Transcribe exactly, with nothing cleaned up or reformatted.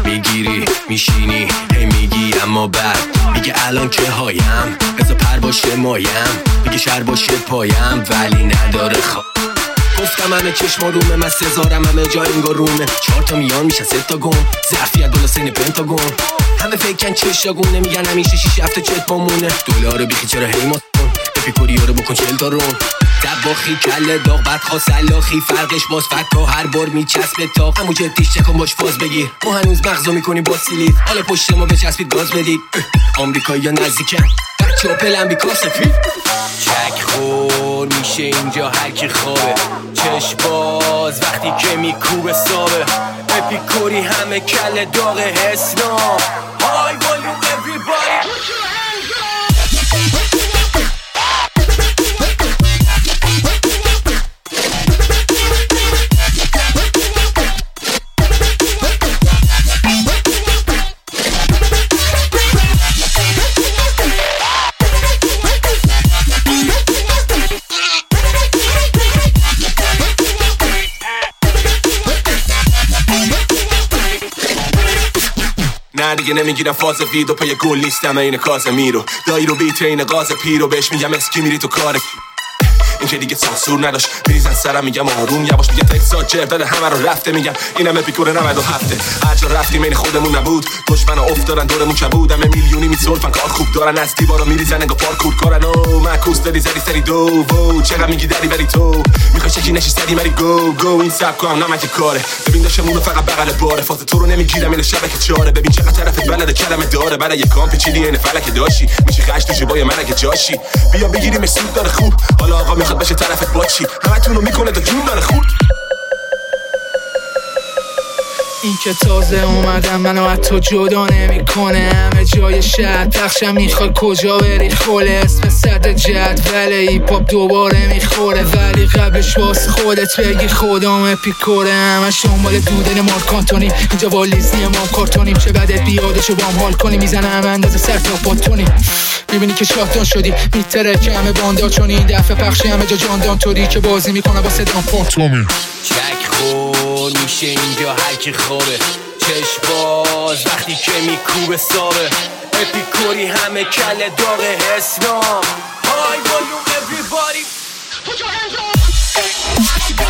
میگیری میشینی هی میگی اما بعد میگه الان که هایم بذار پر باشه مایم، میگه شر باشه پایم ولی نداره خواب. گفتم همه چشما رومه، من سزارم همه جا انگار رومه. چهار تا میان میشن سه تا گم، ظرفیت بالا سین پنتاگون. همه فکرن چشاگونه، میگن همیشه شیش هفته چت پامونه. دلار بخی چرا هی ما اپیکوری رو بکن چل تا رون. دباخی کله داغ بعد خواست سلاخی، فرقش باز فکا هر بار میچسبه تا همون جدیش چکن باش فاز بگیر. ما هنوز مغزو میکنیم با سیلیت، حالا پشت ما بچسبید گاز بدید. آمریکایی ها نزدیکن بچه ها پلن بی کاسفید. چک خور میشه اینجا هر کی خوابه، چش باز وقتی که میکوبه سابه. اپیکوری همه کله داغ حسنام. های والیوم everybody نه دیگه نمیگیرم فاز ویدو پای گل نیستم این کازمیرو. دایی رو بیت این غاز پیرو بهش میگم اسکی میری تو کار. این که دیگه سانسور نداشت میریزن سرم میگم آروم یواش. میگه تکسا جر داده همه رو رفته، میگم اینم اپیکور نود و هفته. هر جا رفتیم این خودمون نبود، دشمن افتادن دورمون کبود. همه میلیونی میسولفن کار خوب دارن، از دیوارا میریزن انگار پارکور کارن. او معکوس داری زدی سری دو وو چقدر میگی دری بری تو میخوای شکی نشی سری مری گو گو. این سبکو هم نمک کاره، ببین داشمون فقط بغل باره. فاز تو رو نمیگیرم این شبکه چاره، ببین چقدر طرفت بلد کلمه داره. برای یه کام پیچیدی این فلک داشی میشه خش تو جوای من اگه جاشی. بیا بگیریم سود داره خوب، حالا آقا میخواد بشه طرفت با چی. همتون رو میکنه تا جون داره خوب. این که تازه اومدم منو حتی جدا نمیکنه. همه جای شهر پخشم میخوای کجا بری خوله. اسم صد جدول هیپ-هاپ دوباره میخوره، ولی قبلش واس خودت بگی خودم اپیکوره. همش دنبال دودن مارک آنتونی، اینجا والیزی ما کارتونیم. چه بدت بیادشو با هم حال کنی، میزنه همه اندازه سر تا پاتونی. میبینی که شاتان شدی میتره که همه باندا چونی. این دفعه پخشی همه جا جاندان طوری که بازی میکنه با صدام پاتومی. چک خور میشه اینجا هر کی خوابه، چش باز وقتی که میکوبه سابه. اپیکوری همه کله داغ حسنام. های والیوم everybody put your hands up.